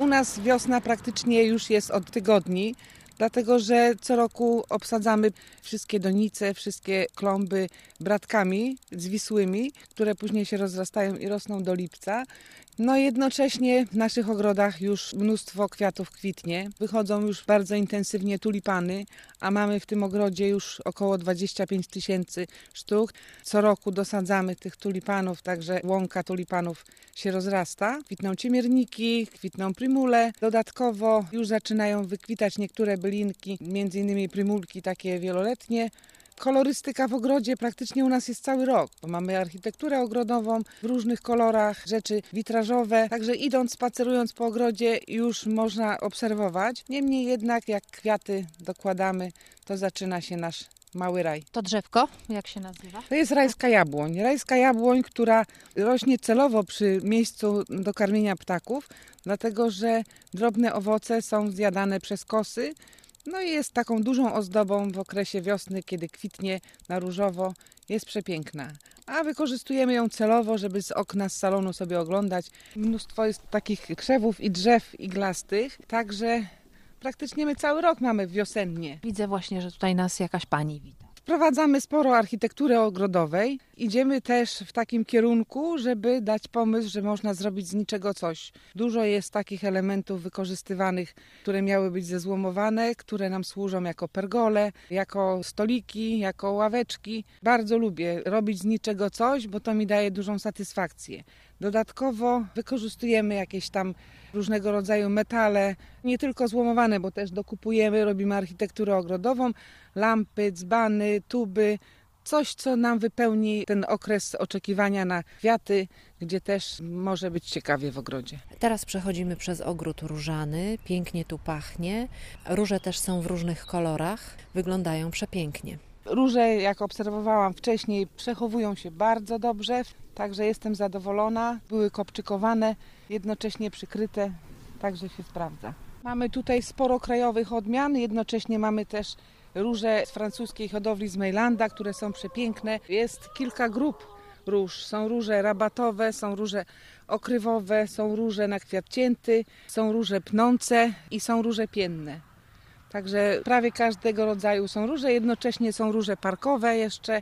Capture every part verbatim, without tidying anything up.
nas wiosna praktycznie już jest od tygodni, dlatego że co roku obsadzamy wszystkie donice, wszystkie klomby bratkami zwisłymi, które później się rozrastają i rosną do lipca. No jednocześnie w naszych ogrodach już mnóstwo kwiatów kwitnie. Wychodzą już bardzo intensywnie tulipany, a mamy w tym ogrodzie już około dwadzieścia pięć tysięcy sztuk. Co roku dosadzamy tych tulipanów, także łąka tulipanów się rozrasta. Kwitną ciemierniki, kwitną prymule. Dodatkowo już zaczynają wykwitać niektóre bylinki, między innymi prymulki takie wieloletnie. Kolorystyka w ogrodzie praktycznie u nas jest cały rok, bo mamy architekturę ogrodową w różnych kolorach, rzeczy witrażowe, także idąc, spacerując po ogrodzie już można obserwować. Niemniej jednak jak kwiaty dokładamy, to zaczyna się nasz mały raj. To drzewko, jak się nazywa? To jest rajska jabłoń. Rajska jabłoń, która rośnie celowo przy miejscu do karmienia ptaków, dlatego że drobne owoce są zjadane przez kosy. No i jest taką dużą ozdobą w okresie wiosny, kiedy kwitnie na różowo. Jest przepiękna. A wykorzystujemy ją celowo, żeby z okna z salonu sobie oglądać. Mnóstwo jest takich krzewów i drzew iglastych, także praktycznie my cały rok mamy wiosennie. Widzę właśnie, że tutaj nas jakaś pani wita. Wprowadzamy sporo architektury ogrodowej. Idziemy też w takim kierunku, żeby dać pomysł, że można zrobić z niczego coś. Dużo jest takich elementów wykorzystywanych, które miały być zezłomowane, które nam służą jako pergole, jako stoliki, jako ławeczki. Bardzo lubię robić z niczego coś, bo to mi daje dużą satysfakcję. Dodatkowo wykorzystujemy jakieś tam różnego rodzaju metale, nie tylko złomowane, bo też dokupujemy, robimy architekturę ogrodową, lampy, dzbany, tuby, coś, co nam wypełni ten okres oczekiwania na kwiaty, gdzie też może być ciekawie w ogrodzie. Teraz przechodzimy przez ogród różany, pięknie tu pachnie. Róże też są w różnych kolorach, wyglądają przepięknie. Róże, jak obserwowałam wcześniej, przechowują się bardzo dobrze, także jestem zadowolona. Były kopczykowane, jednocześnie przykryte, także się sprawdza. Mamy tutaj sporo krajowych odmian, jednocześnie mamy też róże z francuskiej hodowli z Mejlanda, które są przepiękne. Jest kilka grup róż. Są róże rabatowe, są róże okrywowe, są róże na kwiat cięty, są róże pnące i są róże pienne. Także prawie każdego rodzaju są róże, jednocześnie są róże parkowe jeszcze.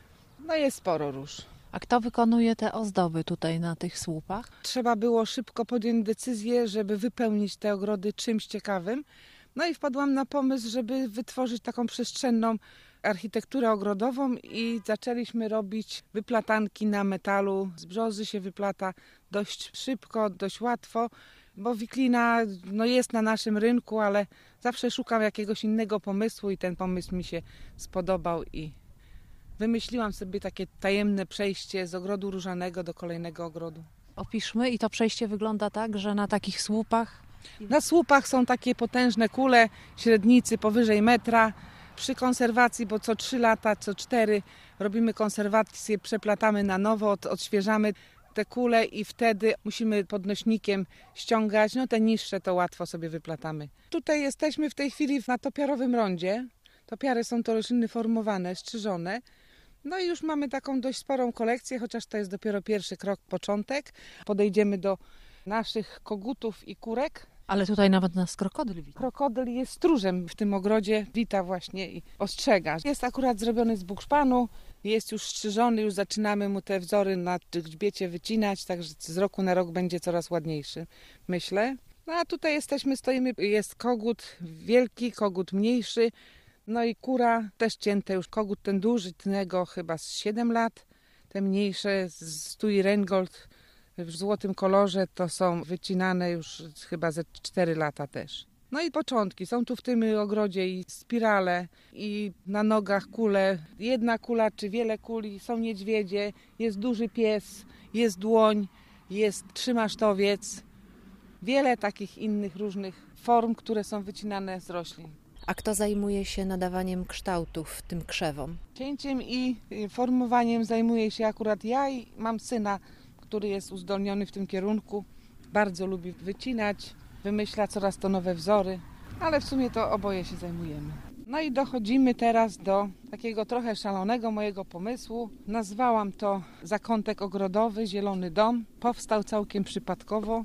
No jest sporo róż. A kto wykonuje te ozdoby tutaj na tych słupach? Trzeba było szybko podjąć decyzję, żeby wypełnić te ogrody czymś ciekawym. No i wpadłam na pomysł, żeby wytworzyć taką przestrzenną architekturę ogrodową i zaczęliśmy robić wyplatanki na metalu. Z brzozy się wyplata dość szybko, dość łatwo, bo wiklina no, jest na naszym rynku, ale zawsze szukam jakiegoś innego pomysłu i ten pomysł mi się spodobał i wymyśliłam sobie takie tajemne przejście z ogrodu różanego do kolejnego ogrodu. Opiszmy, i to przejście wygląda tak, że na takich słupach... Na słupach są takie potężne kule, średnicy powyżej metra. Przy konserwacji, bo co trzy lata, co cztery robimy konserwację, przeplatamy na nowo, od, odświeżamy te kule i wtedy musimy podnośnikiem ściągać. No te niższe to łatwo sobie wyplatamy. Tutaj jesteśmy w tej chwili na topiarowym rondzie. Topiary są to rośliny formowane, strzyżone. No i już mamy taką dość sporą kolekcję, chociaż to jest dopiero pierwszy krok, początek. Podejdziemy do naszych kogutów i kurek. Ale tutaj nawet nas krokodyl wita. Krokodyl jest stróżem w tym ogrodzie, wita właśnie i ostrzega. Jest akurat zrobiony z bukszpanu, jest już strzyżony, już zaczynamy mu te wzory na grzbiecie wycinać, także z roku na rok będzie coraz ładniejszy, myślę. No a tutaj jesteśmy, stoimy, jest kogut wielki, kogut mniejszy, no i kura też cięte już. Kogut ten duży, tnego chyba z siedem lat, te mniejsze z stui Rheingold w złotym kolorze to są wycinane już chyba ze cztery lata też. No i początki. Są tu w tym ogrodzie i spirale, i na nogach kule. Jedna kula czy wiele kuli, są niedźwiedzie, jest duży pies, jest dłoń, jest trzymasztowiec. Wiele takich innych różnych form, które są wycinane z roślin. A kto zajmuje się nadawaniem kształtów tym krzewom? Cięciem i formowaniem zajmuję się akurat ja i mam syna, który jest uzdolniony w tym kierunku. Bardzo lubi wycinać, wymyśla coraz to nowe wzory, ale w sumie to oboje się zajmujemy. No i dochodzimy teraz do takiego trochę szalonego mojego pomysłu. Nazwałam to zakątek ogrodowy, zielony dom. Powstał całkiem przypadkowo.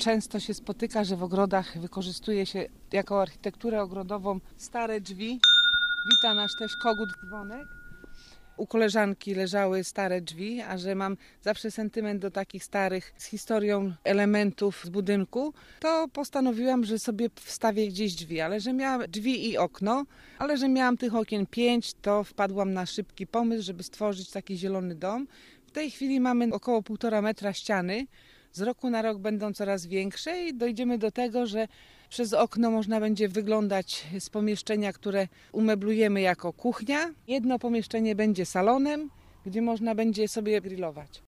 często się spotyka, że w ogrodach wykorzystuje się jako architekturę ogrodową stare drzwi. Wita nasz też kogut dzwonek. U koleżanki leżały stare drzwi, a że mam zawsze sentyment do takich starych z historią elementów z budynku, to postanowiłam, że sobie wstawię gdzieś drzwi, ale że miałam drzwi i okno, ale że miałam tych okien pięć, to wpadłam na szybki pomysł, żeby stworzyć taki zielony dom. W tej chwili mamy około półtora metra ściany. Z roku na rok będą coraz większe i dojdziemy do tego, że przez okno można będzie wyglądać z pomieszczenia, które umeblujemy jako kuchnia. Jedno pomieszczenie będzie salonem, gdzie można będzie sobie grillować.